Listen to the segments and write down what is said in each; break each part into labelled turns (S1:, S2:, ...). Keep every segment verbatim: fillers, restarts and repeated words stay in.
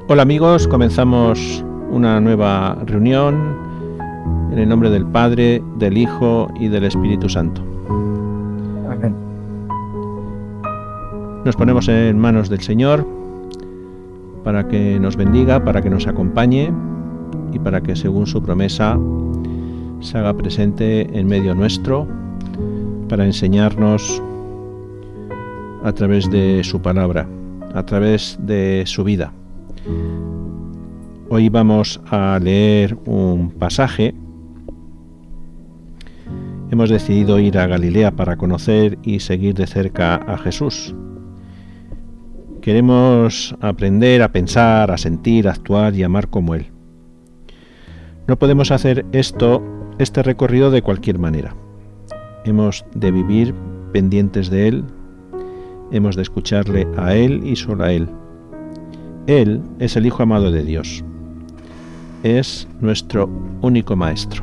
S1: Hola amigos, comenzamos una nueva reunión en el nombre del Padre, del Hijo y del Espíritu Santo.
S2: Amén.
S1: Nos ponemos en manos del Señor para que nos bendiga, para que nos acompañe y para que, según su promesa, se haga presente en medio nuestro para enseñarnos a través de su palabra, a través de su vida. Hoy vamos a leer un pasaje. Hemos decidido ir a Galilea para conocer y seguir de cerca a Jesús. Queremos aprender a pensar, a sentir, a actuar y amar como Él. No podemos hacer esto, este recorrido de cualquier manera. Hemos de vivir pendientes de Él, hemos de escucharle a Él y solo a Él. Él es el Hijo amado de Dios. Es nuestro único Maestro.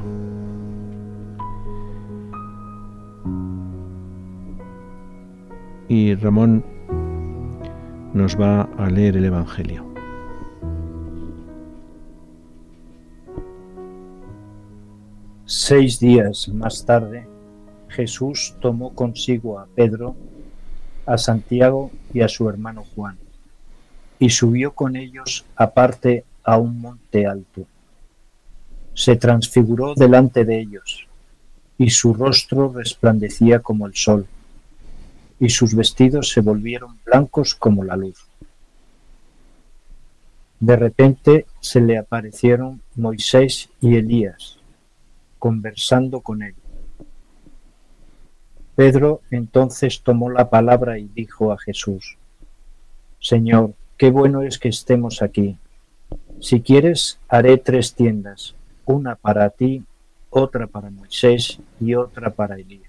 S1: Y Ramón nos va a leer el Evangelio.
S2: Seis días más tarde, Jesús tomó consigo a Pedro, a Santiago y a su hermano Juan, y subió con ellos aparte a un monte alto. Se transfiguró delante de ellos, y su rostro resplandecía como el sol, y sus vestidos se volvieron blancos como la luz. De repente se le aparecieron Moisés y Elías, conversando con él. Pedro entonces tomó la palabra y dijo a Jesús: Señor, qué bueno es que estemos aquí. Si quieres, haré tres tiendas, una para ti, otra para Moisés y otra para Elías.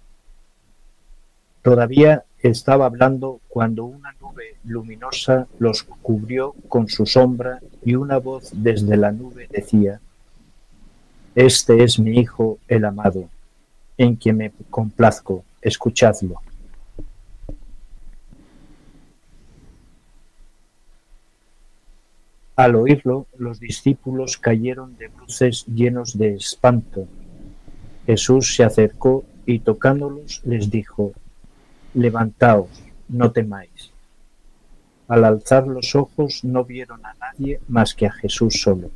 S2: Todavía estaba hablando cuando una nube luminosa los cubrió con su sombra y una voz desde la nube decía: Este es mi Hijo, el amado, en quien me complazco, escuchadlo. Al oírlo, los discípulos cayeron de bruces llenos de espanto. Jesús se acercó y tocándolos les dijo: Levantaos, no temáis. Al alzar los ojos no vieron a nadie más que a Jesús solo.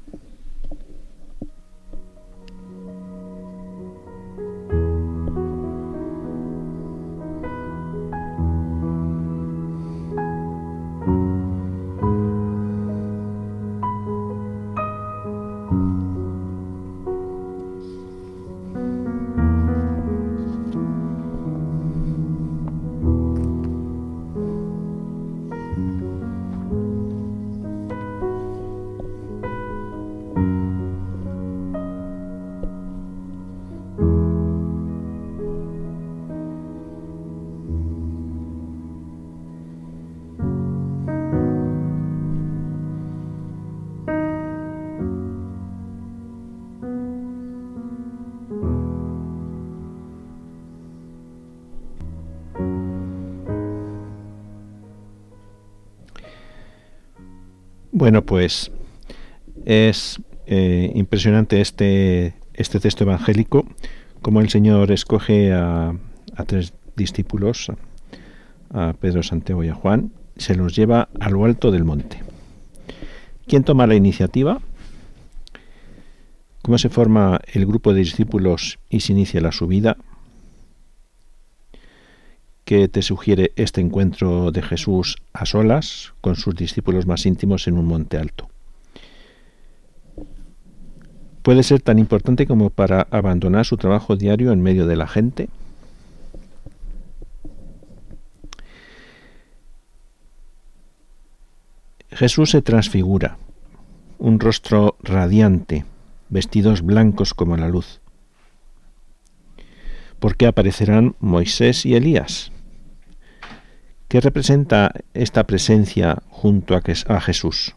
S1: Bueno, pues es eh, impresionante este, este texto evangélico, como el Señor escoge a, a tres discípulos, a Pedro, Santiago y a Juan, se los lleva a lo alto del monte. ¿Quién toma la iniciativa? ¿Cómo se forma el grupo de discípulos y se inicia la subida? ¿Qué te sugiere este encuentro de Jesús a solas con sus discípulos más íntimos en un monte alto? ¿Puede ser tan importante como para abandonar su trabajo diario en medio de la gente? Jesús se transfigura, un rostro radiante, vestidos blancos como la luz. ¿Por qué aparecerán Moisés y Elías? ¿Qué representa esta presencia junto a Jesús?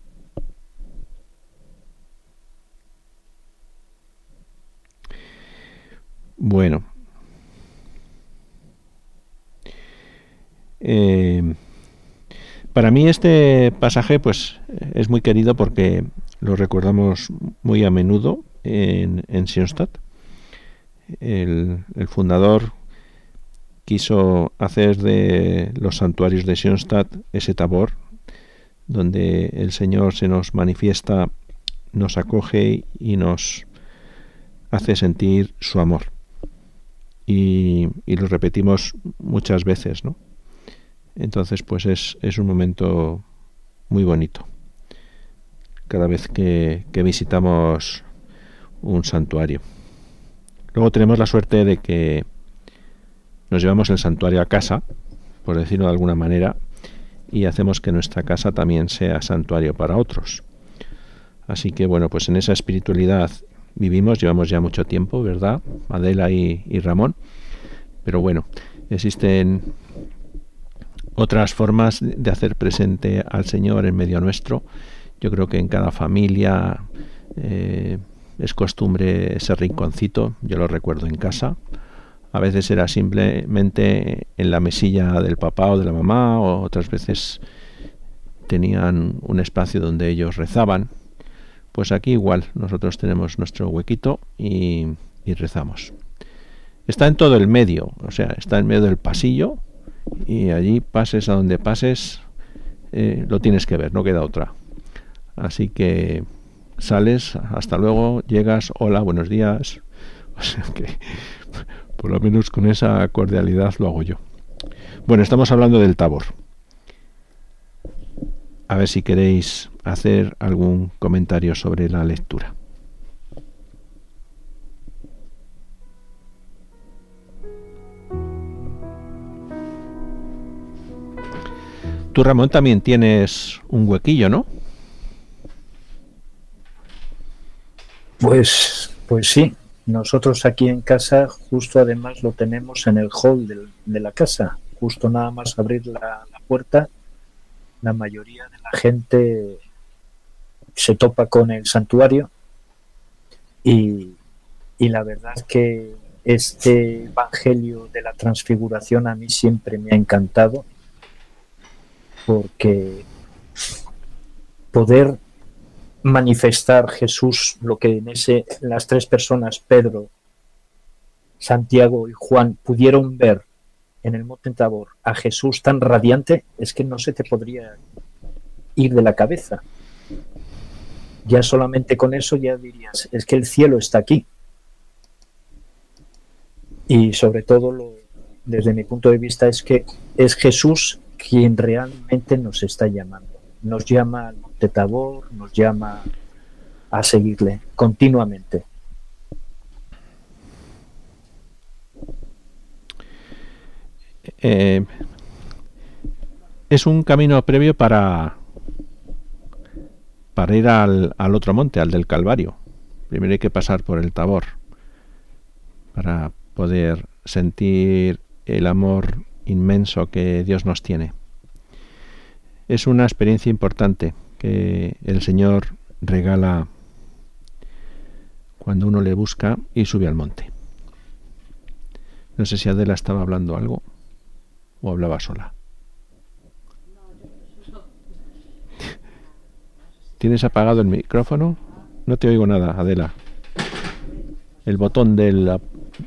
S1: Bueno, eh, para Para mí este pasaje pues es muy querido porque lo recordamos muy a menudo en, en Schoenstatt. El, el fundador quiso hacer de los santuarios de Schoenstatt ese tabor donde el Señor se nos manifiesta, nos acoge y nos hace sentir su amor. Y, y lo repetimos muchas veces, ¿no? Entonces, pues es, es un momento muy bonito cada vez que, que visitamos un santuario. Luego tenemos la suerte de que nos llevamos el santuario a casa, por decirlo de alguna manera, y hacemos que nuestra casa también sea santuario para otros. Así que bueno, pues en esa espiritualidad vivimos, llevamos ya mucho tiempo, ¿verdad? Adela y, y Ramón. Pero bueno, existen otras formas de hacer presente al Señor en medio nuestro. Yo creo que en cada familia eh, es costumbre ese rinconcito, yo lo recuerdo en casa. A veces era simplemente en la mesilla del papá o de la mamá, o otras veces tenían un espacio donde ellos rezaban. Pues aquí igual, nosotros tenemos nuestro huequito y, y rezamos. Está en todo el medio, o sea, está en medio del pasillo, y allí pases a donde pases, eh, lo tienes que ver, no queda otra. Así que sales, hasta luego, llegas, hola, buenos días. O sea que por lo menos con esa cordialidad lo hago yo. Bueno, estamos hablando del Tabor. A ver si queréis hacer algún comentario sobre la lectura. Tú, Ramón, también tienes un huequillo, ¿no?
S2: Pues, pues sí, nosotros aquí en casa justo además lo tenemos en el hall de, de la casa, justo nada más abrir la, la puerta, la mayoría de la gente se topa con el santuario y, y la verdad es que este evangelio de la transfiguración a mí siempre me ha encantado, porque poder manifestar Jesús lo que en ese las tres personas, Pedro, Santiago y Juan, pudieron ver en el monte Tabor a Jesús tan radiante, es que no se te podría ir de la cabeza. Ya solamente con eso ya dirías, es que el cielo está aquí. Y sobre todo, lo, desde mi punto de vista, es que es Jesús quien realmente nos está llamando. Nos llama al monte Tabor, nos llama a seguirle continuamente.
S1: Eh, es un camino previo para, para ir al, al otro monte, al del Calvario. Primero hay que pasar por el Tabor para poder sentir el amor inmenso que Dios nos tiene. Es una experiencia importante que el Señor regala cuando uno le busca y sube al monte. No sé si Adela estaba hablando algo o hablaba sola. ¿Tienes apagado el micrófono? No te oigo nada, Adela. El botón del...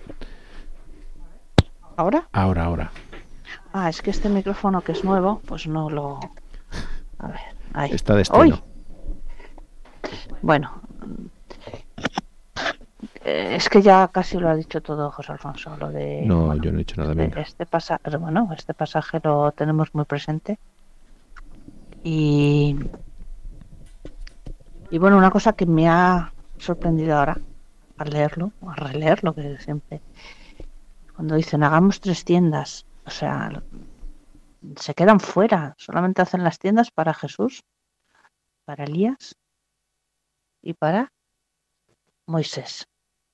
S3: ¿Ahora?
S1: Ahora, ahora.
S3: Ah, es que este micrófono que es nuevo, pues no lo... A ver, ahí.
S1: Está de estreno.
S3: Bueno, eh, es que ya casi lo ha dicho todo José Alfonso, lo de...
S1: No,
S3: bueno,
S1: yo no he dicho nada.
S3: Este, este, pasa, bueno, este pasaje lo tenemos muy presente. Y... Y bueno, una cosa que me ha sorprendido ahora, al leerlo, a releerlo, que siempre... Cuando dicen, hagamos tres tiendas, o sea... se quedan fuera, solamente hacen las tiendas para Jesús, para Elías y para Moisés.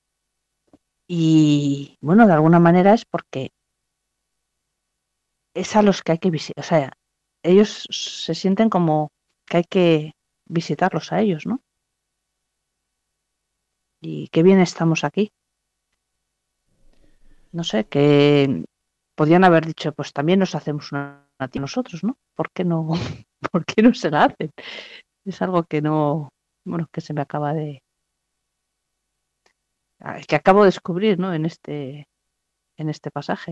S3: Y bueno, de alguna manera es porque es a los que hay que visitar, o sea, ellos se sienten como que hay que visitarlos a ellos, ¿no? Y qué bien estamos aquí. No sé, que podían haber dicho, pues también nos hacemos una a ti nosotros, ¿no? ¿Por qué no? ¿Por qué no se la hacen? Es algo que no, bueno, que se me acaba de, que acabo de descubrir, ¿no? En este, en este pasaje.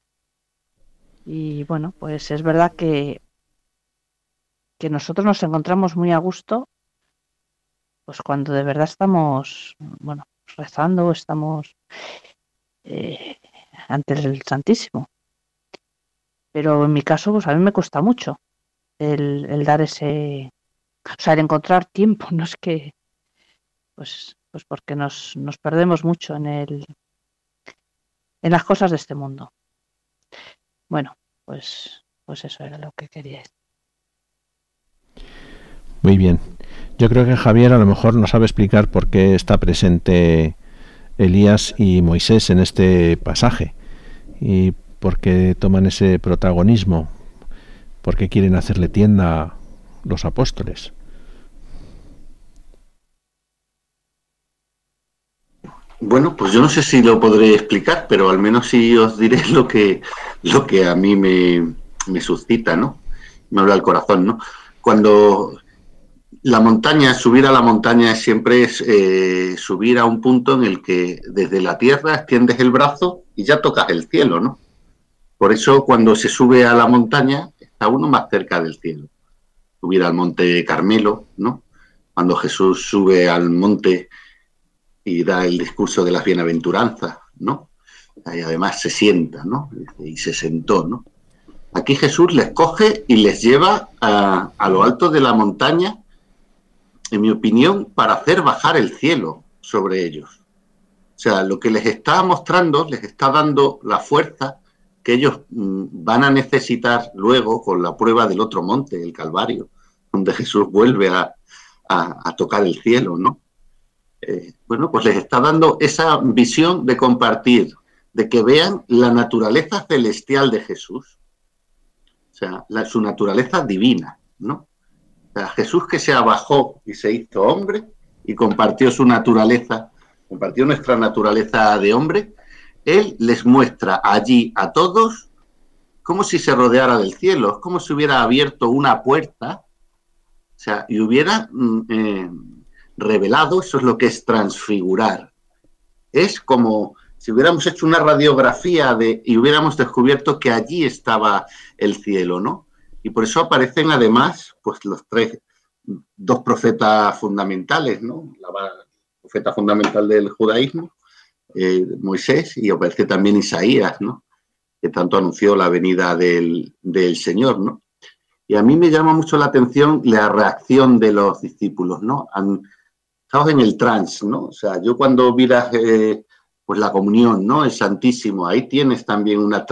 S3: Y bueno, pues es verdad que, que nosotros nos encontramos muy a gusto, pues cuando de verdad estamos, bueno, rezando, estamos eh, ante el Santísimo. Pero en mi caso, pues a mí me cuesta mucho el, el dar ese, o sea, el encontrar tiempo. No es que, pues, pues porque nos, nos perdemos mucho en el, en las cosas de este mundo. Bueno, pues, pues eso era lo que quería decir.
S1: Muy bien. Yo creo que Javier a lo mejor nos sabe explicar por qué está presente Elías y Moisés en este pasaje y por qué toman ese protagonismo, por qué quieren hacerle tienda los apóstoles.
S4: Bueno, pues yo no sé si lo podré explicar, pero al menos sí os diré lo que, lo que a mí me, me suscita, ¿no? Me habla el corazón, ¿no? Cuando la montaña, subir a la montaña siempre es eh, subir a un punto en el que desde la tierra extiendes el brazo y ya tocas el cielo, ¿no? Por eso cuando se sube a la montaña está uno más cerca del cielo. Subir al monte Carmelo, ¿no? Cuando Jesús sube al monte y da el discurso de las bienaventuranzas, ¿no? Y además se sienta, ¿no? Y se sentó, ¿no? Aquí Jesús les coge y les lleva a, a lo alto de la montaña, en mi opinión, para hacer bajar el cielo sobre ellos. O sea, lo que les está mostrando, les está dando la fuerza que ellos mmm, van a necesitar luego con la prueba del otro monte, el Calvario, donde Jesús vuelve a, a, a tocar el cielo, ¿no? Eh, bueno, pues les está dando esa visión de compartir, de que vean la naturaleza celestial de Jesús, o sea, la, su naturaleza divina, ¿no? O sea, Jesús que se abajó y se hizo hombre y compartió su naturaleza, compartió nuestra naturaleza de hombre, Él les muestra allí a todos como si se rodeara del cielo, es como si hubiera abierto una puerta, o sea, y hubiera eh, revelado, eso es lo que es transfigurar. Es como si hubiéramos hecho una radiografía de, y hubiéramos descubierto que allí estaba el cielo, ¿no? Y por eso aparecen además pues los tres, dos profetas fundamentales, ¿no? La profeta fundamental del judaísmo, eh, Moisés, y aparece también Isaías, ¿no? Que tanto anunció la venida del, del Señor, ¿no? Y a mí me llama mucho la atención la reacción de los discípulos, ¿no? Han, estamos en el trance, ¿no? O sea, yo cuando miras eh, pues la comunión, ¿no? El Santísimo, ahí tienes también una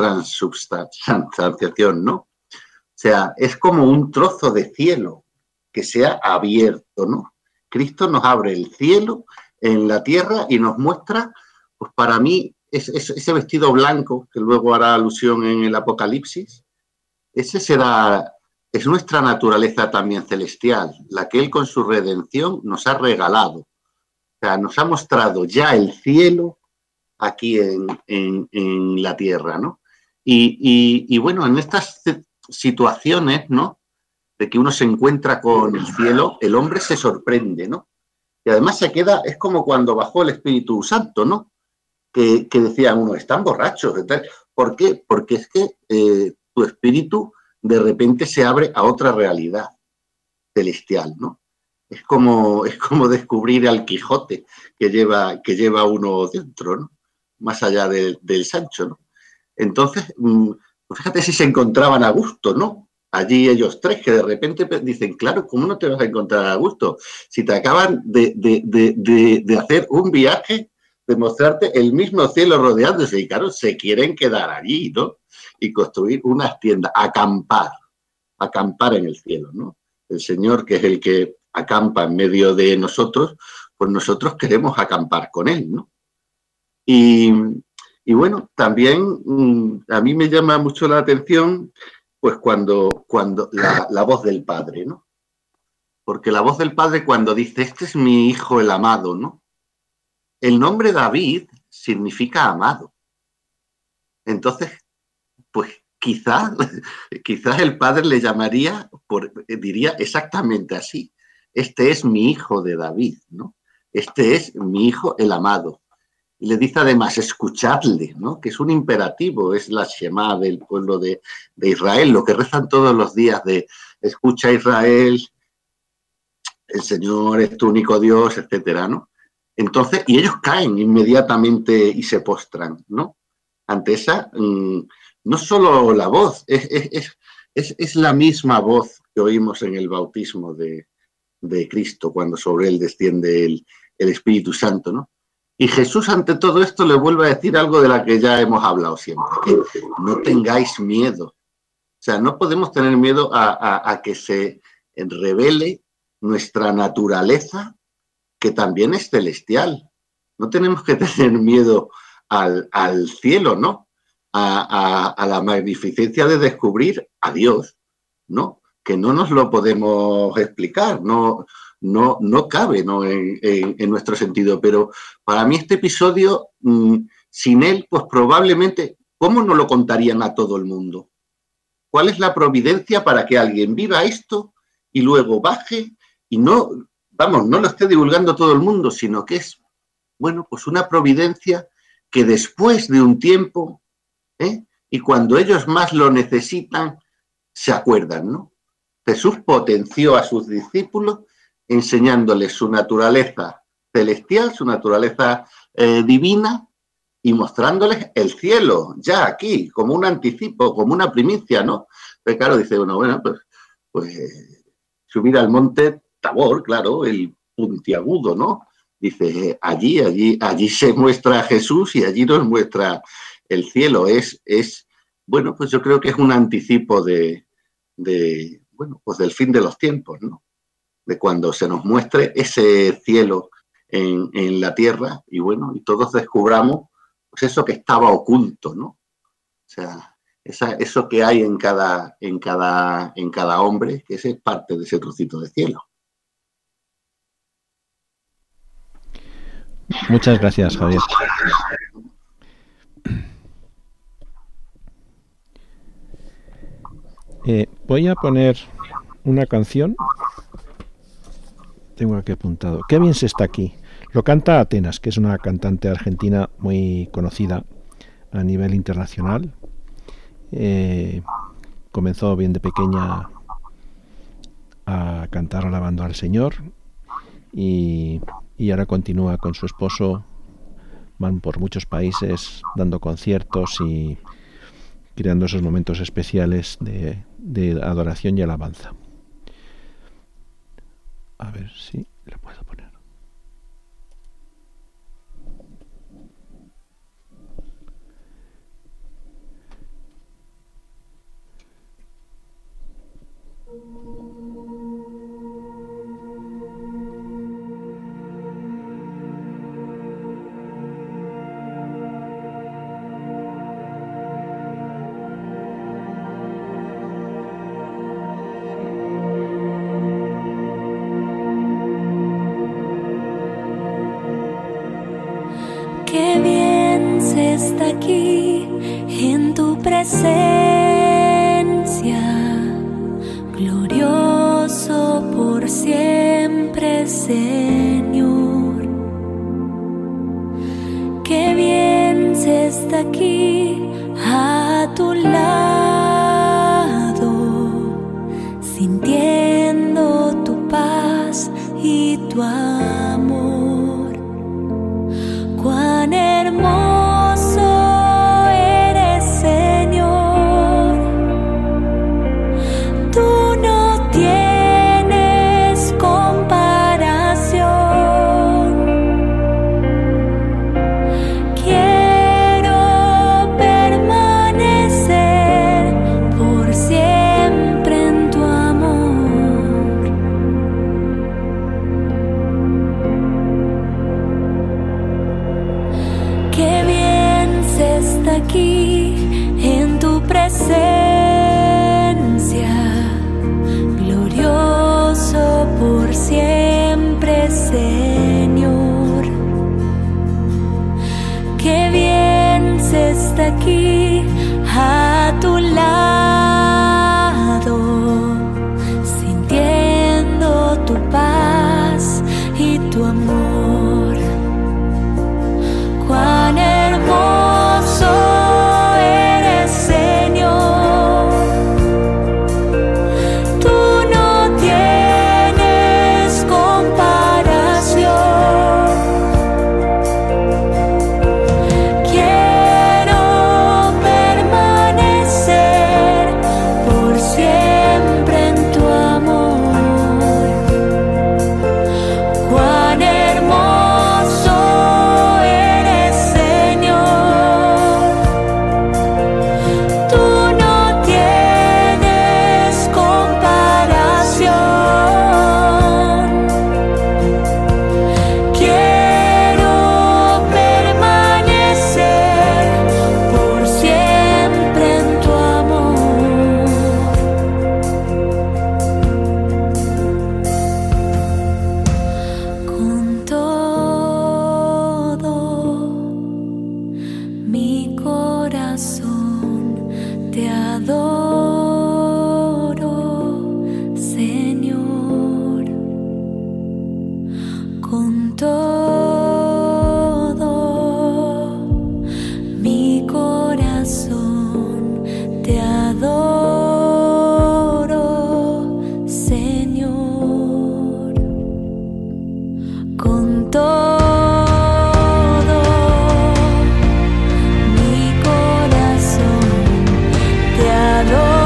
S4: transubstanciación, ¿no? O sea, es como un trozo de cielo que se ha abierto, ¿no? Cristo nos abre el cielo en la tierra y nos muestra, pues para mí, es, es, ese vestido blanco, que luego hará alusión en el Apocalipsis, ese será, es nuestra naturaleza también celestial, la que Él con su redención nos ha regalado. O sea, nos ha mostrado ya el cielo aquí en, en, en la tierra, ¿no? Y, y, y bueno, en estas situaciones, ¿no? De que uno se encuentra con el cielo, el hombre se sorprende, ¿no? Y además se queda, es como cuando bajó el Espíritu Santo, ¿no? Que, que decían uno, están borrachos. ¿Por qué? Porque es que eh, tu espíritu de repente se abre a otra realidad celestial, ¿no? Es como, es como descubrir al Quijote que lleva, que lleva uno dentro, ¿no? Más allá de, del Sancho, ¿no? Entonces, mmm, fíjate si se encontraban a gusto, ¿no? Allí ellos tres que de repente dicen, claro, ¿cómo no te vas a encontrar a gusto? Si te acaban de, de, de, de, de hacer un viaje, de mostrarte el mismo cielo rodeándose, y claro, se quieren quedar allí, ¿no? Y construir unas tiendas, acampar, acampar en el cielo, ¿no? El Señor, que es el que acampa en medio de nosotros, pues nosotros queremos acampar con Él, ¿no? Y, y bueno, también a mí me llama mucho la atención pues cuando, cuando la, la voz del Padre, ¿no? Porque la voz del Padre cuando dice, este es mi Hijo el amado, ¿no? El nombre David significa amado. Entonces, pues quizás, quizás el padre le llamaría, por, diría exactamente así, este es mi hijo de David, ¿no? Este es mi hijo el amado. Y le dice además, escuchadle, ¿no? Que es un imperativo, es la Shema del pueblo de, de Israel, lo que rezan todos los días de escucha Israel, el Señor es tu único Dios, etcétera, ¿no? Entonces, y ellos caen inmediatamente y se postran, ¿no? Ante esa, mmm, no solo la voz, es, es, es, es la misma voz que oímos en el bautismo de, de Cristo, cuando sobre él desciende el, el Espíritu Santo, ¿no? Y Jesús ante todo esto le vuelve a decir algo de la que ya hemos hablado siempre, que no tengáis miedo. O sea, no podemos tener miedo a, a, a que se revele nuestra naturaleza, que también es celestial. No tenemos que tener miedo al, al cielo, ¿no? A, a, a la magnificencia de descubrir a Dios, ¿no? Que no nos lo podemos explicar, no, no, no cabe, ¿no? En, en, en nuestro sentido. Pero para mí este episodio, mmm, sin él, pues probablemente, ¿cómo no lo contarían a todo el mundo? ¿Cuál es la providencia para que alguien viva esto y luego baje y no, vamos, no lo esté divulgando todo el mundo, sino que es, bueno, pues una providencia que después de un tiempo, ¿eh? Y cuando ellos más lo necesitan, se acuerdan, ¿no? Jesús potenció a sus discípulos enseñándoles su naturaleza celestial, su naturaleza eh, divina, y mostrándoles el cielo, ya aquí, como un anticipo, como una primicia, ¿no? Pero claro, dice uno, bueno, pues, pues eh, subir al monte Tabor, claro, el puntiagudo, ¿no? Dice, allí, allí, allí se muestra Jesús y allí nos muestra el cielo. Es, es bueno, pues yo creo que es un anticipo de, de, bueno, pues del fin de los tiempos, ¿no? De cuando se nos muestre ese cielo en, en la tierra y bueno, y todos descubramos pues eso que estaba oculto, ¿no? O sea, esa, eso que hay en cada, en, cada, en cada hombre, que ese es parte de ese trocito de cielo.
S1: Muchas gracias, Javier. Eh, voy a poner una canción. Tengo aquí apuntado. Qué bien se está aquí. Lo canta Atenas, que es una cantante argentina muy conocida a nivel internacional. Eh, comenzó bien de pequeña a cantar alabando al Señor y, y ahora continúa con su esposo. Van por muchos países dando conciertos y creando esos momentos especiales de, de adoración y alabanza. A ver si le puedo poner.
S5: Qué bien se está aquí en tu presencia, glorioso por siempre, Señor. Qué bien se está aquí a tu lado, sintiendo tu paz y tu amor. Cuán hermoso eres, Señor. Tú no tienes comparación. Quiero permanecer por siempre en tu amor. Qué bien se está aquí en tu presencia, glorioso por siempre, Señor. Qué bien se está aquí a tu lado. con todo mi corazón te adoro, Señor, con todo mi corazón te adoro.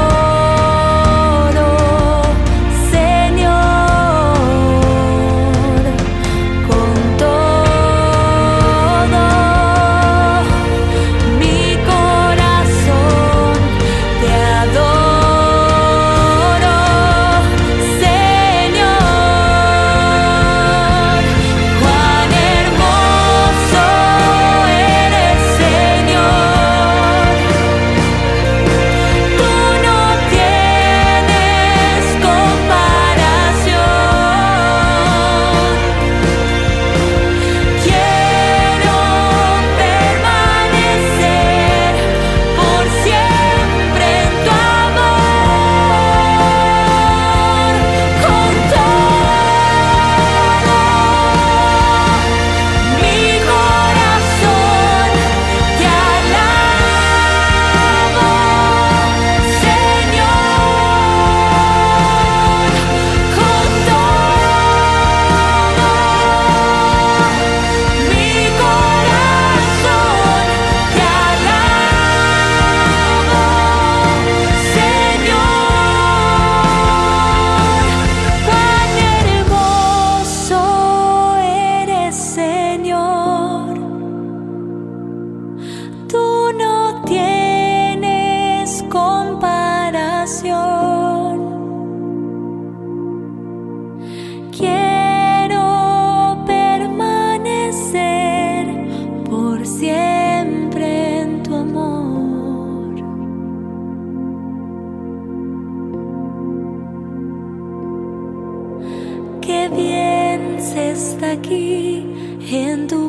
S5: Qué bien se está aquí en tu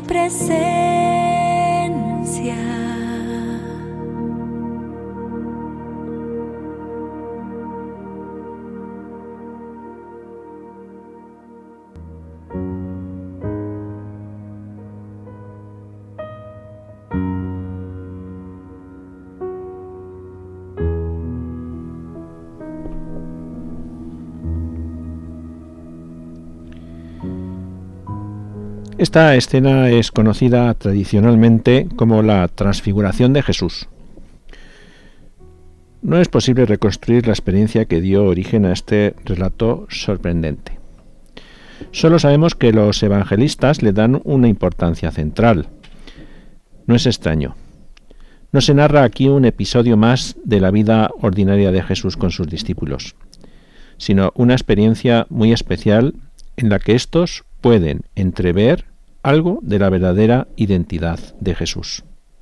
S5: presencia.
S1: Esta escena es conocida tradicionalmente como la Transfiguración de Jesús. No es posible reconstruir la experiencia que dio origen a este relato sorprendente. Solo sabemos que los evangelistas le dan una importancia central. No es extraño. No se narra aquí un episodio más de la vida ordinaria de Jesús con sus discípulos, sino una experiencia muy especial en la que éstos pueden entrever algo de la verdadera identidad de Jesús.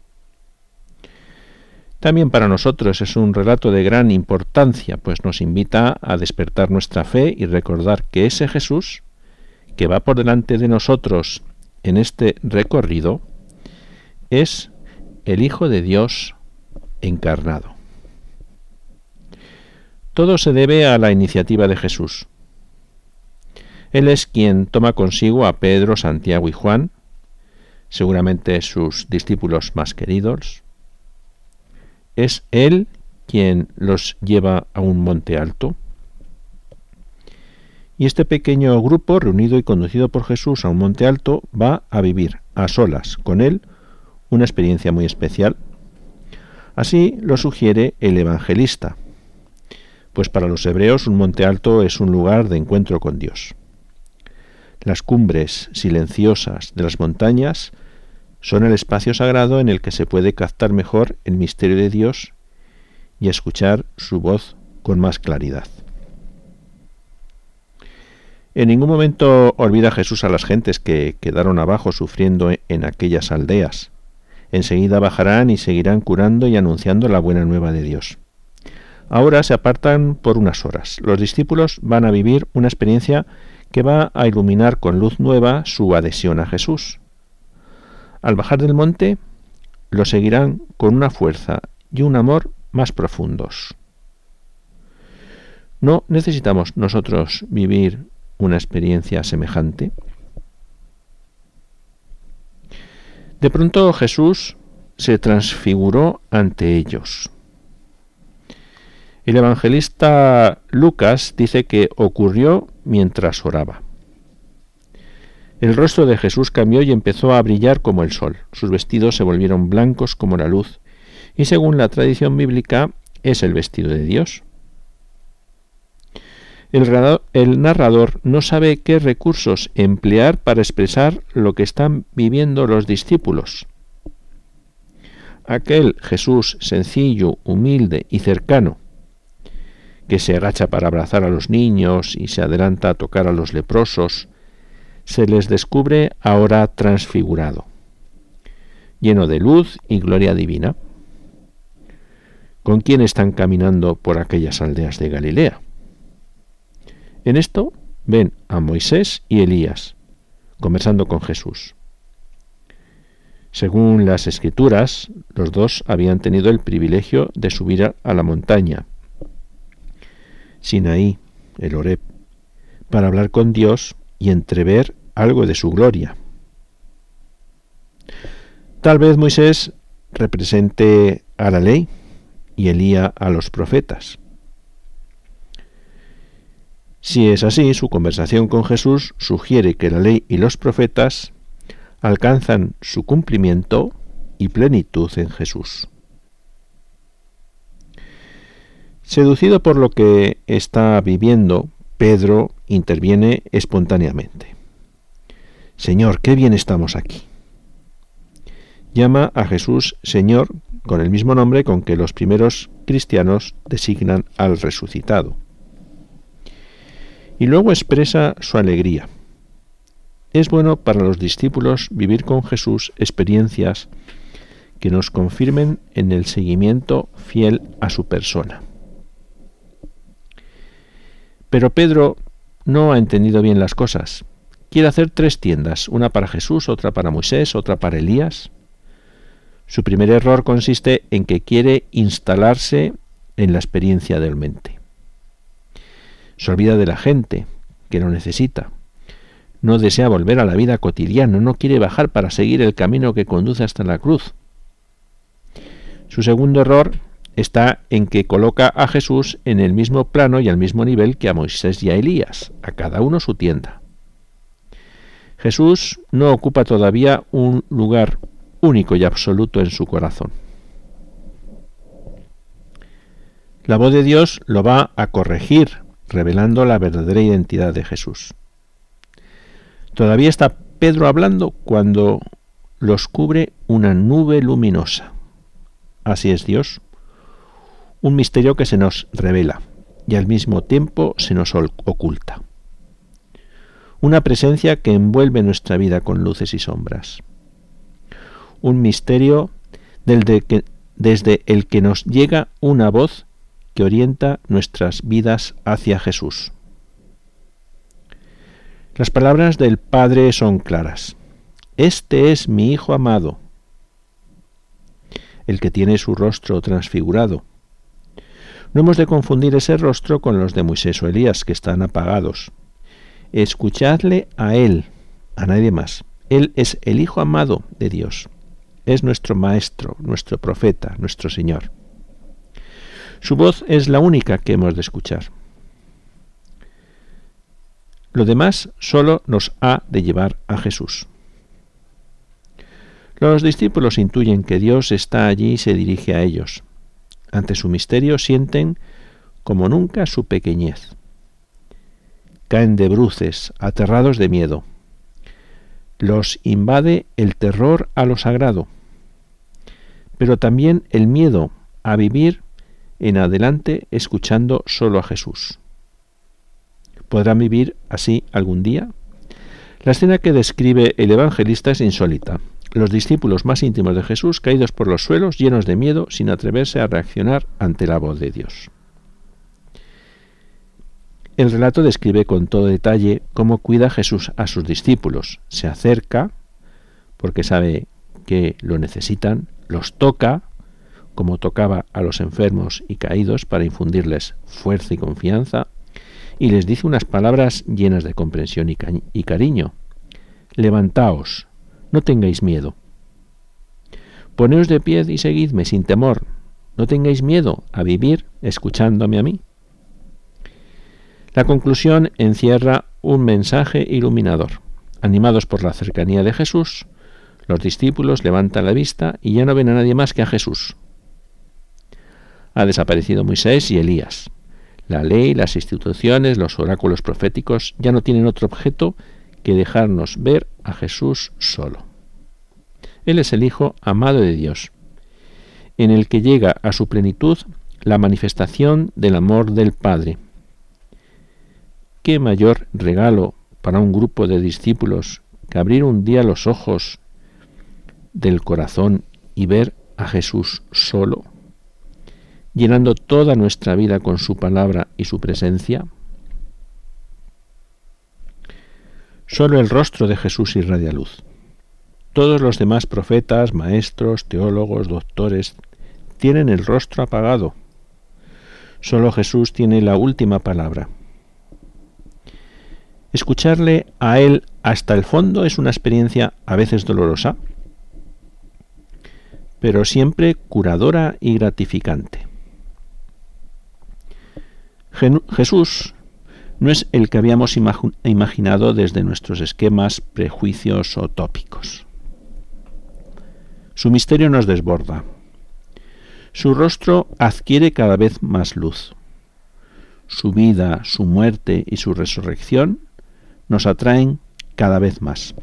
S1: También para nosotros es un relato de gran importancia, pues nos invita a despertar nuestra fe y recordar que ese Jesús, que va por delante de nosotros en este recorrido, es el Hijo de Dios encarnado. Todo se debe a la iniciativa de Jesús. Él es quien toma consigo a Pedro, Santiago y Juan, seguramente sus discípulos más queridos. Es Él quien los lleva a un monte alto. Y este pequeño grupo, reunido y conducido por Jesús a un monte alto, va a vivir a solas con Él una experiencia muy especial. Así lo sugiere el evangelista, pues para los hebreos un monte alto es un lugar de encuentro con Dios. Las cumbres silenciosas de las montañas son el espacio sagrado en el que se puede captar mejor el misterio de Dios y escuchar su voz con más claridad. En ningún momento olvida Jesús a las gentes que quedaron abajo sufriendo en aquellas aldeas. Enseguida bajarán y seguirán curando y anunciando la buena nueva de Dios. Ahora se apartan por unas horas. Los discípulos van a vivir una experiencia que va a iluminar con luz nueva su adhesión a Jesús. Al bajar del monte, lo seguirán con una fuerza y un amor más profundos. ¿No necesitamos nosotros vivir una experiencia semejante? De pronto Jesús se transfiguró ante ellos. El evangelista Lucas dice que ocurrió mientras oraba. El rostro de Jesús cambió y empezó a brillar como el sol. Sus vestidos se volvieron blancos como la luz, y según la tradición bíblica es el vestido de Dios. El, el narrador no sabe qué recursos emplear para expresar lo que están viviendo los discípulos. Aquel Jesús sencillo, humilde y cercano, que se agacha para abrazar a los niños y se adelanta a tocar a los leprosos, se les descubre ahora transfigurado, lleno de luz y gloria divina. ¿Con quién están caminando por aquellas aldeas de Galilea? En esto ven a Moisés y Elías conversando con Jesús. Según las Escrituras, los dos habían tenido el privilegio de subir a la montaña Sinaí, el Horeb, para hablar con Dios y entrever algo de su gloria. Tal vez Moisés represente a la ley y Elías a los profetas. Si es así, su conversación con Jesús sugiere que la ley y los profetas alcanzan su cumplimiento y plenitud en Jesús. Seducido por lo que está viviendo, Pedro interviene espontáneamente. Señor, qué bien estamos aquí. Llama a Jesús Señor con el mismo nombre con que los primeros cristianos designan al resucitado. Y luego expresa su alegría. Es bueno para los discípulos vivir con Jesús experiencias que nos confirmen en el seguimiento fiel a su persona. Pero Pedro no ha entendido bien las cosas. Quiere hacer tres tiendas, una para Jesús, otra para Moisés, otra para Elías. Su primer error consiste en que quiere instalarse en la experiencia del mente. Se olvida de la gente, que lo necesita. No desea volver a la vida cotidiana, no quiere bajar para seguir el camino que conduce hasta la cruz. Su segundo error está en que coloca a Jesús en el mismo plano y al mismo nivel que a Moisés y a Elías, a cada uno su tienda. Jesús no ocupa todavía un lugar único y absoluto en su corazón. La voz de Dios lo va a corregir, revelando la verdadera identidad de Jesús. Todavía está Pedro hablando cuando los cubre una nube luminosa. Así es Dios, un misterio que se nos revela y al mismo tiempo se nos oculta. Una presencia que envuelve nuestra vida con luces y sombras. Un misterio desde, que, desde el que nos llega una voz que orienta nuestras vidas hacia Jesús. Las palabras del Padre son claras. Este es mi Hijo amado, el que tiene su rostro transfigurado. No hemos de confundir ese rostro con los de Moisés o Elías, que están apagados. Escuchadle a Él, a nadie más. Él es el Hijo amado de Dios. Es nuestro Maestro, nuestro Profeta, nuestro Señor. Su voz es la única que hemos de escuchar. Lo demás solo nos ha de llevar a Jesús. Los discípulos intuyen que Dios está allí y se dirige a ellos. Ante su misterio sienten como nunca su pequeñez. Caen de bruces, aterrados de miedo. Los invade el terror a lo sagrado, pero también el miedo a vivir en adelante escuchando solo a Jesús. ¿Podrán vivir así algún día? La escena que describe el evangelista es insólita. Los discípulos más íntimos de Jesús caídos por los suelos, llenos de miedo, sin atreverse a reaccionar ante la voz de Dios. El relato describe con todo detalle cómo cuida Jesús a sus discípulos. Se acerca, porque sabe que lo necesitan, los toca, como tocaba a los enfermos y caídos para infundirles fuerza y confianza, y les dice unas palabras llenas de comprensión y, ca- y cariño. Levantaos, no tengáis miedo. Poneos de pie y seguidme sin temor. No tengáis miedo a vivir escuchándome a mí. La conclusión encierra un mensaje iluminador. Animados por la cercanía de Jesús, los discípulos levantan la vista y ya no ven a nadie más que a Jesús. Ha desaparecido Moisés y Elías. La ley, las instituciones, los oráculos proféticos ya no tienen otro objeto que dejarnos ver a Jesús solo. Él es el Hijo amado de Dios, en el que llega a su plenitud la manifestación del amor del Padre. ¿Qué mayor regalo para un grupo de discípulos que abrir un día los ojos del corazón y ver a Jesús solo, llenando toda nuestra vida con su palabra y su presencia? Solo el rostro de Jesús irradia luz. Todos los demás profetas, maestros, teólogos, doctores, tienen el rostro apagado. Solo Jesús tiene la última palabra. Escucharle a Él hasta el fondo es una experiencia a veces dolorosa, pero siempre curadora y gratificante. Jesús no es el que habíamos imag- imaginado desde nuestros esquemas, prejuicios o tópicos. Su misterio nos desborda. Su rostro adquiere cada vez más luz. Su vida, su muerte y su resurrección nos atraen cada vez más.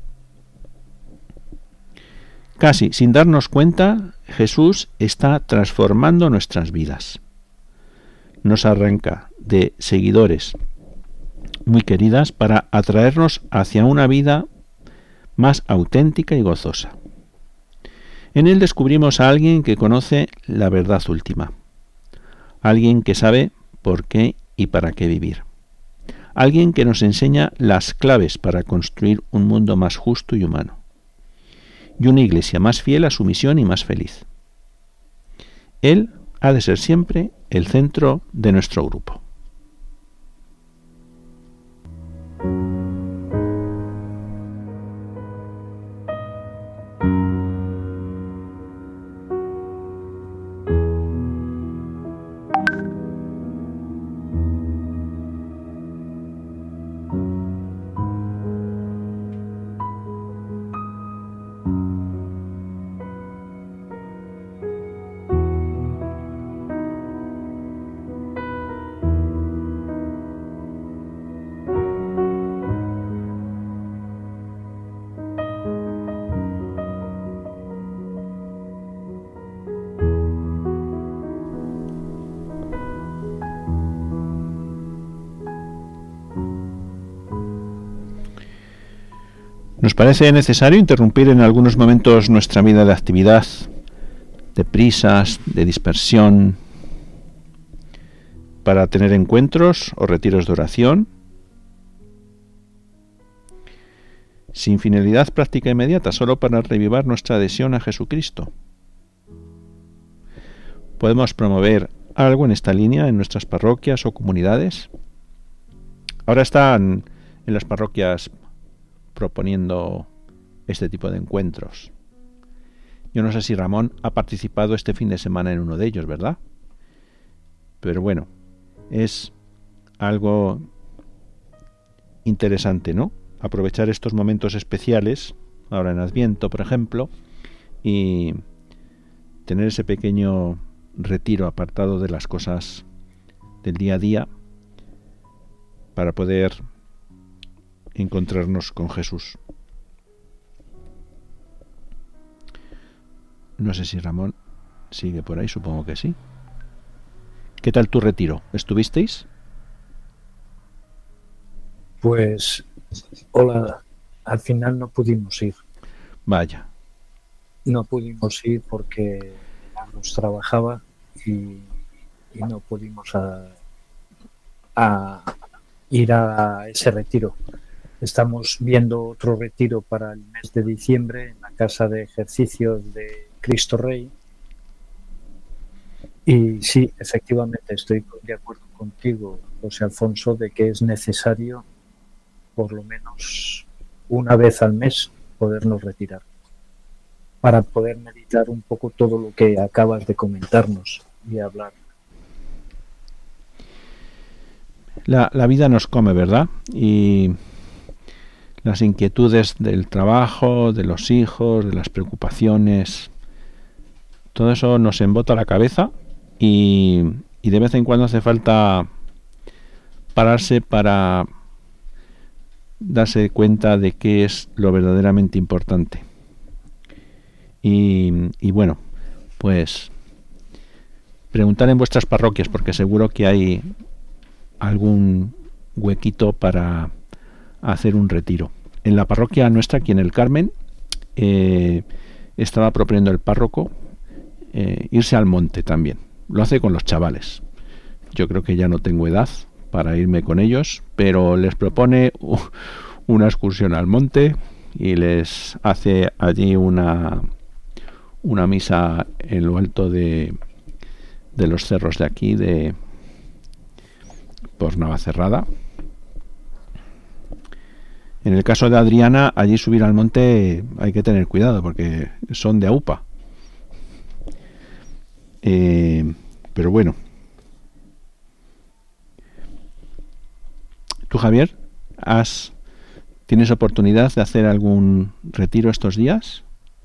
S1: Casi sin darnos cuenta, Jesús está transformando nuestras vidas. Nos arranca de seguidores muy queridas para atraernos hacia una vida más auténtica y gozosa. En él descubrimos a alguien que conoce la verdad última, alguien que sabe por qué y para qué vivir, alguien que nos enseña las claves para construir un mundo más justo y humano, y una iglesia más fiel a su misión y más feliz. Él ha de ser siempre el centro de nuestro grupo. Nos parece necesario interrumpir en algunos momentos nuestra vida de actividad, de prisas, de dispersión, para tener encuentros o retiros de oración, sin finalidad práctica inmediata, solo para revivar nuestra adhesión a Jesucristo. ¿Podemos promover algo en esta línea en nuestras parroquias o comunidades? Ahora están en las parroquias proponiendo este tipo de encuentros. Yo no sé si Ramón ha participado este fin de semana en uno de ellos, ¿verdad? Pero bueno, es algo interesante, ¿no? Aprovechar estos momentos especiales, ahora en Adviento, por ejemplo, y tener ese pequeño retiro apartado de las cosas del día a día para poder encontrarnos con Jesús. No sé si Ramón sigue por ahí, supongo que sí. ¿Qué tal tu retiro? ¿Estuvisteis?
S2: Pues, hola, al final no pudimos ir.
S1: Vaya.
S2: No pudimos ir porque Carlos trabajaba y, y no pudimos a, a ir a ese retiro. Estamos viendo otro retiro para el mes de diciembre en la Casa de Ejercicios de Cristo Rey. Y sí, efectivamente, estoy de acuerdo contigo, José Alfonso, de que es necesario por lo menos una vez al mes podernos retirar. para poder meditar un poco todo lo que acabas de comentarnos y hablar.
S1: La, la vida nos come, ¿verdad? Y las inquietudes del trabajo, de los hijos, de las preocupaciones, todo eso nos embota la cabeza y, y de vez en cuando hace falta pararse para darse cuenta de qué es lo verdaderamente importante. Y, y bueno, pues preguntar en vuestras parroquias, porque seguro que hay algún huequito para hacer un retiro. En la parroquia nuestra, aquí en el Carmen, eh, estaba proponiendo el párroco eh, irse al monte también. Lo hace con los chavales. Yo creo que ya no tengo edad para irme con ellos, pero les propone uh, una excursión al monte y les hace allí una una misa en lo alto de de los cerros de aquí, de por Navacerrada. En el caso de Adriana, allí subir al monte hay que tener cuidado porque son de aupa. Eh, pero bueno. ¿Tú, Javier, has tienes oportunidad de hacer algún retiro estos días?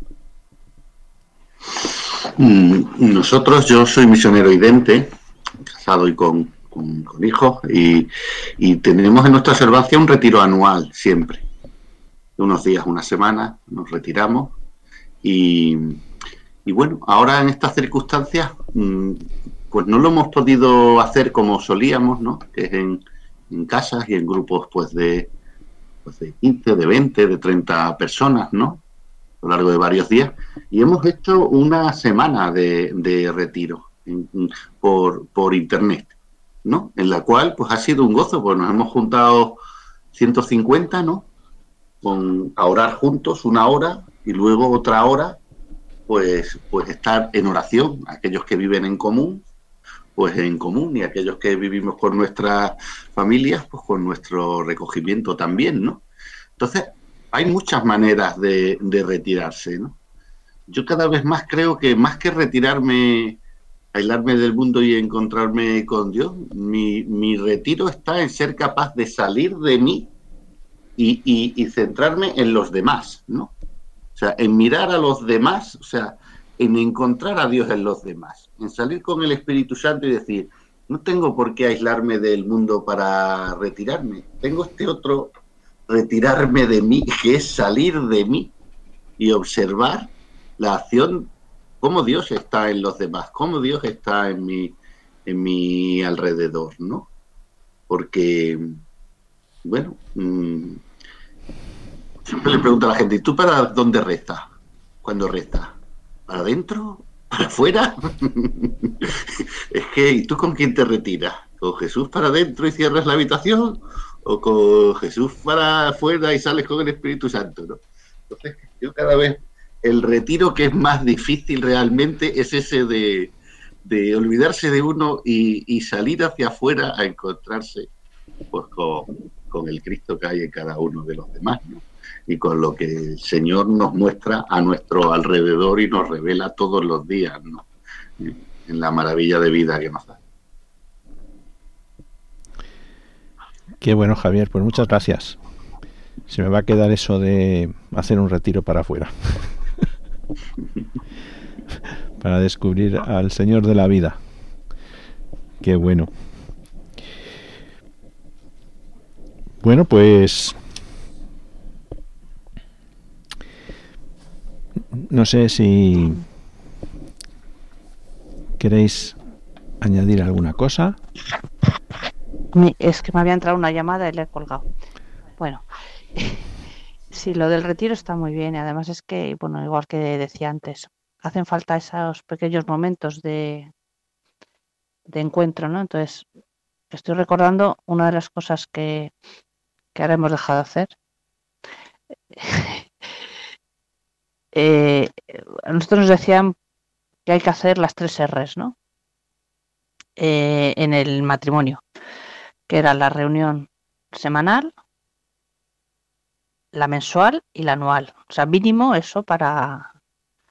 S4: Nosotros, yo soy misionero idente, casado y con Con, con hijos y, y tenemos en nuestra observancia un retiro anual siempre, unos días, una semana, nos retiramos y, y bueno, ahora en estas circunstancias pues no lo hemos podido hacer como solíamos, ¿no? Que es en, en casas y en grupos pues de, pues de quince, de veinte, de treinta personas, ¿no? A lo largo de varios días y hemos hecho una semana de, de retiro en, por, por internet, ¿no? En la cual pues ha sido un gozo, pues nos hemos juntado ciento cincuenta, ¿no? Con, a orar juntos una hora y luego otra hora pues, pues estar en oración, aquellos que viven en común, pues en común, y aquellos que vivimos con nuestras familias, pues con nuestro recogimiento también, ¿no? Entonces, hay muchas maneras de, de retirarse, ¿no? Yo cada vez más creo que más que retirarme, aislarme del mundo y encontrarme con Dios, mi, mi retiro está en ser capaz de salir de mí y, y, y centrarme en los demás, ¿no? O sea, en mirar a los demás, o sea, en encontrar a Dios en los demás, en salir con el Espíritu Santo y decir, no tengo por qué aislarme del mundo para retirarme, tengo este otro retirarme de mí, que es salir de mí y observar la acción, cómo Dios está en los demás, cómo Dios está en mi, en mi alrededor, ¿no? Porque, bueno, mmm, siempre le pregunto a la gente, ¿y tú para dónde rezas? ¿Cuándo rezas? ¿Para adentro? ¿Para afuera? Es que, ¿y tú con quién te retiras? ¿Con Jesús para adentro y cierras la habitación? ¿O con Jesús para afuera y sales con el Espíritu Santo, ¿no? Entonces, yo cada vez, el retiro que es más difícil realmente es ese de, de olvidarse de uno y, y salir hacia afuera a encontrarse pues con, con el Cristo que hay en cada uno de los demás, ¿no? Y con lo que el Señor nos muestra a nuestro alrededor y nos revela todos los días, ¿no? En la maravilla de vida que nos da.
S1: Qué bueno, Javier, pues muchas gracias. Se me va a quedar eso de hacer un retiro para afuera. Para descubrir al Señor de la vida. Qué bueno. Bueno, pues no sé si queréis añadir alguna cosa.
S3: Es que me había entrado una llamada y le he colgado. Bueno, sí, lo del retiro está muy bien y además es que, bueno, igual que decía antes, hacen falta esos pequeños momentos de, de encuentro, ¿no? Entonces, estoy recordando una de las cosas que, que ahora hemos dejado de hacer. eh, a nosotros nos decían que hay que hacer las tres R's, ¿no? Eh, en el matrimonio, que era la reunión semanal, la mensual y la anual. O sea, mínimo eso para,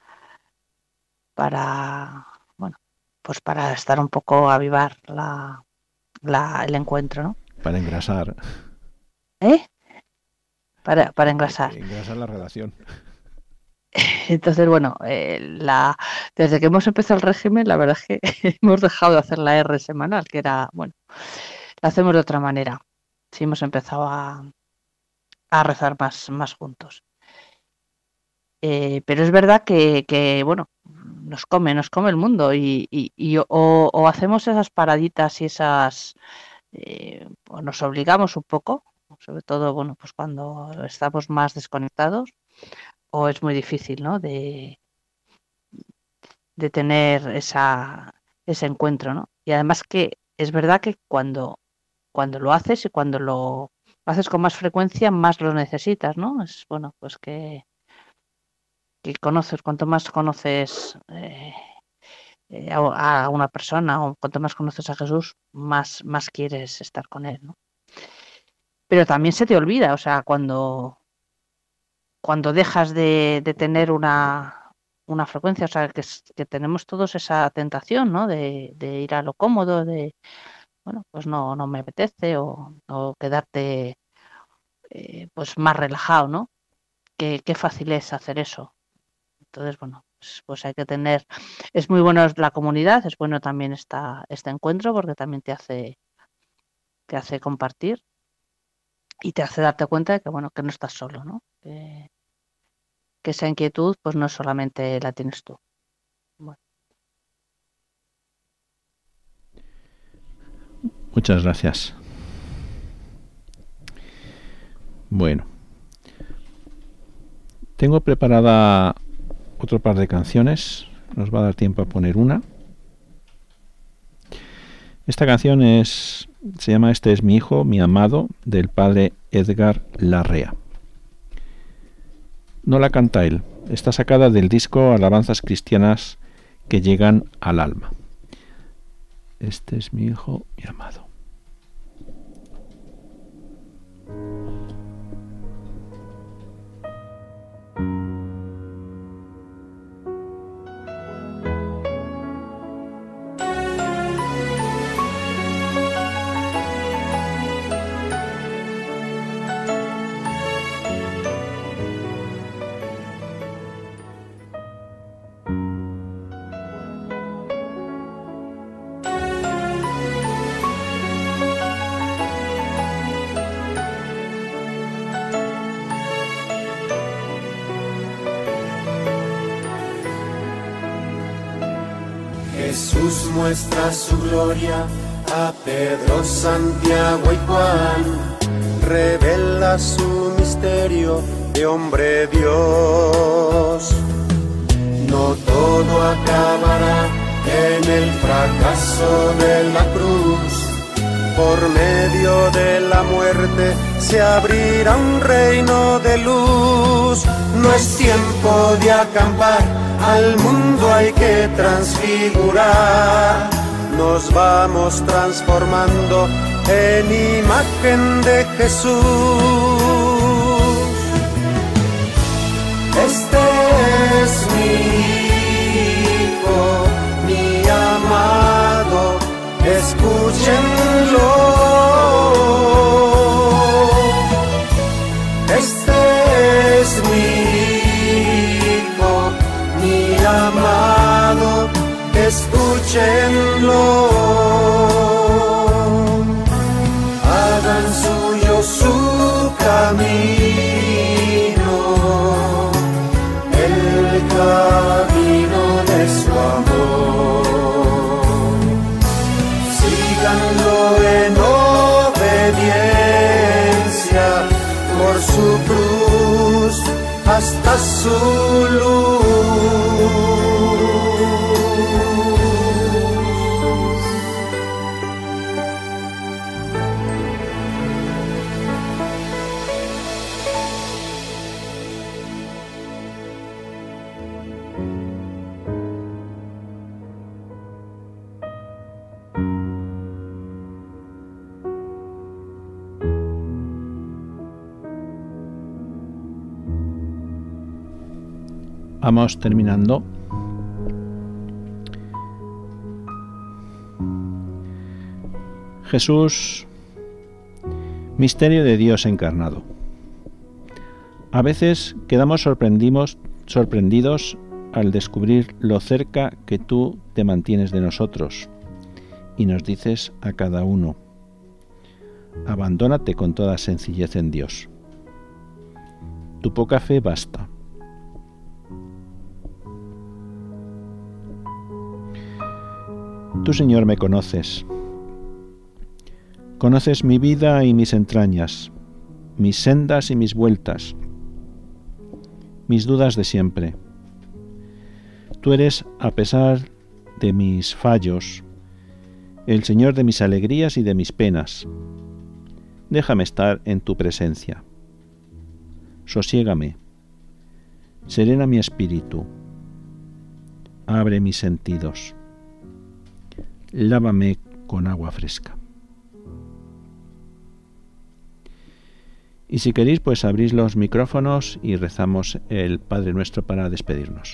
S3: para, bueno, pues para estar un poco a avivar la, la, el encuentro, ¿no?
S1: Para engrasar.
S3: ¿Eh? Para, para engrasar.
S1: Engrasar la relación.
S3: Entonces, bueno, eh, la, desde que hemos empezado el régimen, la verdad es que hemos dejado de hacer la R semanal, que era, bueno, la hacemos de otra manera. Sí, hemos empezado a, a rezar más, más juntos. Eh, pero es verdad que, que, bueno, nos come, nos come el mundo y, y, y o, o hacemos esas paraditas y esas, eh, o nos obligamos un poco, sobre todo, bueno, pues cuando estamos más desconectados, o es muy difícil, ¿no? De, de tener esa, ese encuentro, ¿no? Y además que es verdad que cuando, cuando lo haces y cuando lo haces con más frecuencia, más lo necesitas, ¿no? Es bueno, pues que, que conoces, cuanto más conoces eh, eh, a, a una persona o cuanto más conoces a Jesús, más, más quieres estar con él, ¿no? Pero también se te olvida, o sea, cuando, cuando dejas de, de tener una, una frecuencia, o sea, que, que tenemos todos esa tentación, ¿no? De, de ir a lo cómodo, de, bueno, pues no, no me apetece, o, o quedarte eh, pues más relajado, ¿no? Qué, qué fácil es hacer eso. Entonces, bueno, pues, pues hay que tener, es muy bueno la comunidad, es bueno también esta, este encuentro porque también te hace, te hace compartir y te hace darte cuenta de que, bueno, que no estás solo, ¿no? Que, que esa inquietud pues no solamente la tienes tú. Bueno.
S1: Muchas gracias. Bueno, tengo preparada otro par de canciones. Nos va a dar tiempo a poner una. Esta canción es, se llama Este es mi hijo, mi amado, del padre Edgar Larrea. No la canta él, está sacada del disco Alabanzas Cristianas que llegan al alma. Este es mi hijo, mi amado.
S6: Jesús muestra su gloria a Pedro, Santiago y Juan, revela su misterio de hombre Dios. No todo acabará en el fracaso de la cruz, por medio de la muerte se abrirá un reino de luz. No es tiempo de acampar, al mundo hay que transfigurar. Nos vamos transformando en imagen de Jesús. Este es mi hijo, mi amado, escúchenlo. Este es mi amado, escúchenlo. Hagan suyo su camino, el camino de su amor. Síganlo en obediencia por su cruz hasta su luz.
S1: Vamos terminando. Jesús, misterio de Dios encarnado. A veces quedamos sorprendidos, sorprendidos al descubrir lo cerca que tú te mantienes de nosotros y nos dices a cada uno: abandónate con toda sencillez en Dios. Tu poca fe basta. Tú, Señor, me conoces. Conoces mi vida y mis entrañas, mis sendas y mis vueltas, mis dudas de siempre. Tú eres, a pesar de mis fallos, el Señor de mis alegrías y de mis penas. Déjame estar en tu presencia. Sosiégame. Serena mi espíritu. Abre mis sentidos. Lávame con agua fresca. Y si queréis, pues abrís los micrófonos y rezamos el Padre Nuestro para despedirnos.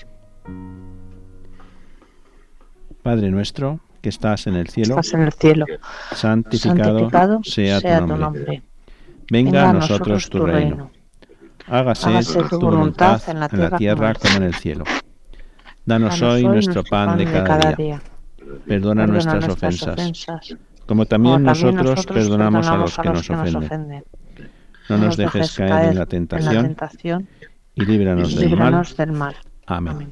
S1: Padre nuestro, que estás en el cielo,
S3: Estás en el cielo.
S1: santificado,
S3: Santificado
S1: sea,
S3: sea
S1: tu
S3: tu
S1: nombre.
S3: nombre.
S1: Venga a nosotros tu reino. Hágase,
S3: Hágase
S1: tu voluntad en la tierra
S3: como
S1: como en el cielo. Danos
S3: Danos
S1: hoy nuestro pan de cada día.
S3: día.
S1: Perdona
S3: Perdona
S1: nuestras ofensas, como también
S3: como también
S1: nosotros perdonamos a los que nos ofenden. No nos dejes caer en la tentación
S3: tentación
S1: y líbranos
S3: y
S1: del mal.
S3: líbranos del mal.
S1: Amén.
S3: Amén.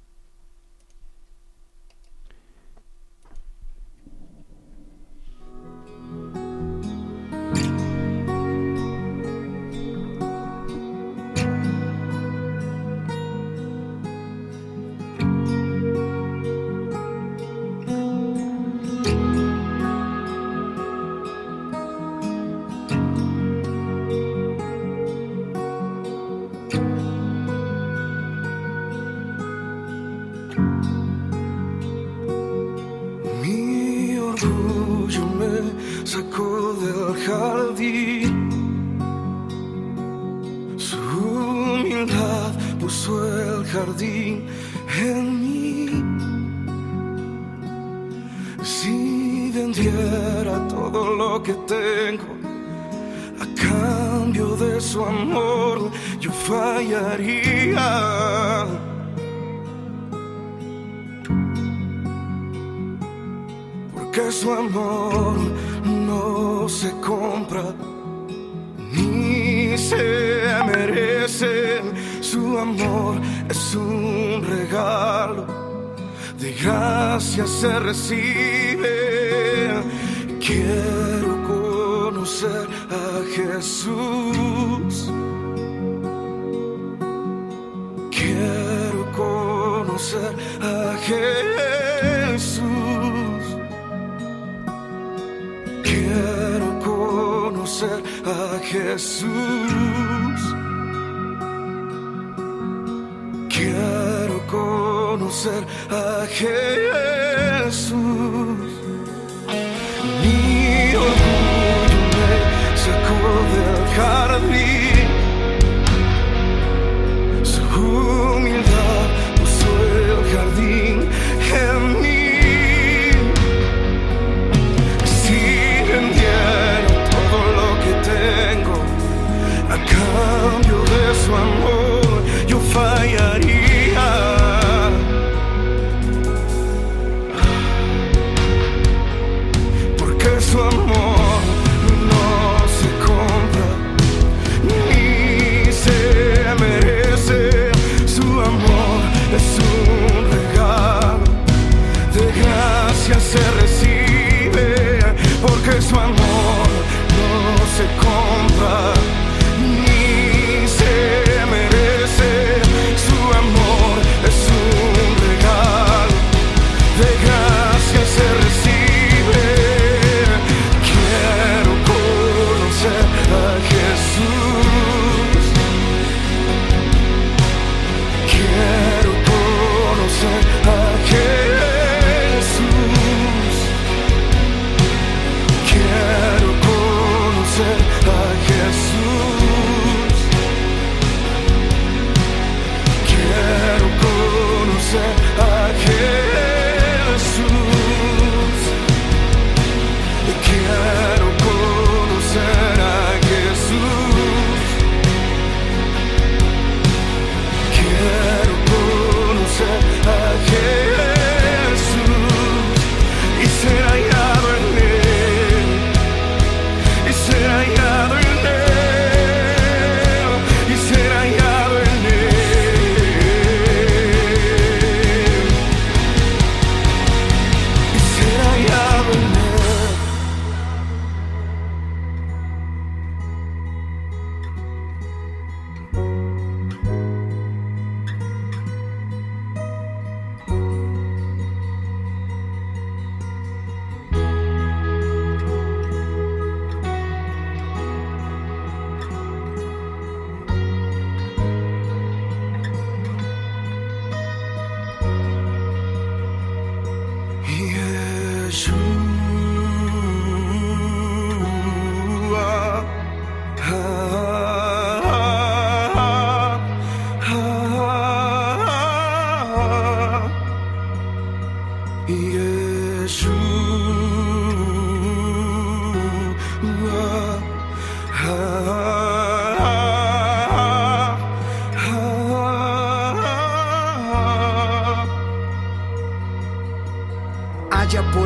S6: Mi orgullo me sacó del jardín, su humildad puso el jardín en mí. Si vendiera todo lo que tengo a cambio de su amor, yo fallaría. Que su amor no se compra ni se merece. Su amor es un regalo, de gracia se recibe. Quiero conocer a Jesús. Quiero conocer a Jesús. Quiero conocer a Jesús. Quiero conocer a Jesús. Mi orgullo me sacó del jardín, su humildad puso el jardín en mí. A cambio de su amor, yo fallaría. Porque su amor no se compra ni se merece. Su amor es un regalo, de gracia se recibe. Porque su amor no se compra ni se merece. Su amor es un regalo, de gracia se recibe. Quiero conocer a Jesús. Quiero conocer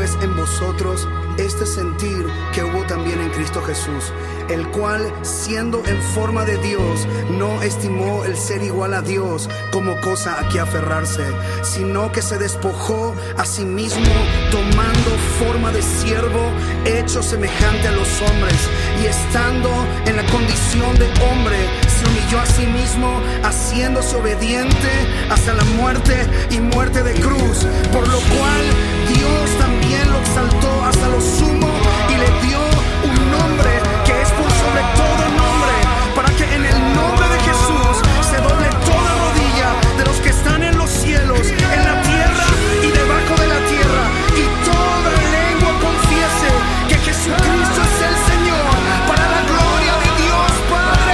S6: pues en vosotros este sentir que hubo también en Cristo Jesús, el cual, siendo en forma de Dios, no estimó el ser igual a Dios como cosa a que aferrarse, sino que se despojó a sí mismo, tomando forma de siervo, hecho semejante a los hombres, y estando en la condición de hombre, se humilló a sí mismo, haciéndose obediente hasta la muerte y muerte de cruz, por lo cual Dios también lo exaltó hasta lo sumo y le dio un nombre que es por sobre todo nombre, para que en el nombre de Jesús se doble toda rodilla de los que están en los cielos, en la tierra y debajo de la tierra, y toda lengua confiese que Jesucristo es el Señor, para la gloria de Dios Padre.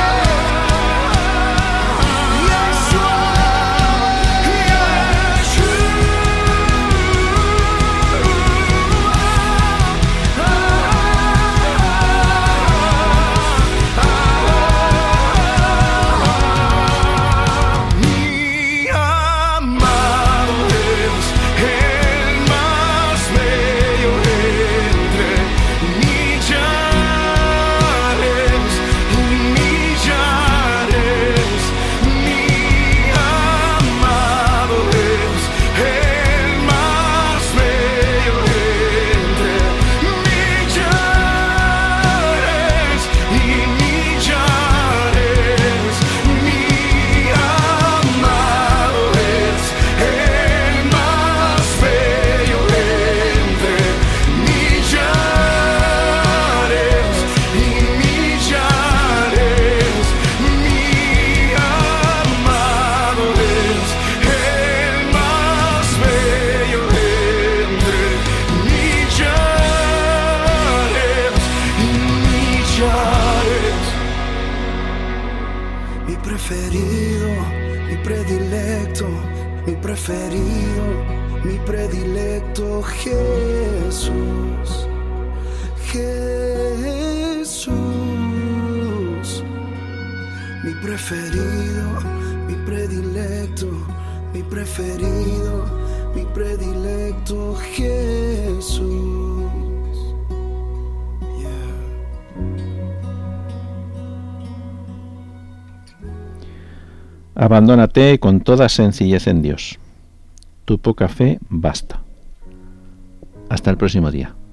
S6: Mi predilecto Jesús, Jesús, mi preferido, mi predilecto, mi preferido, mi predilecto Jesús. Yeah.
S1: Abandónate con toda sencillez en Dios. Tu poca fe basta. Hasta el próximo día.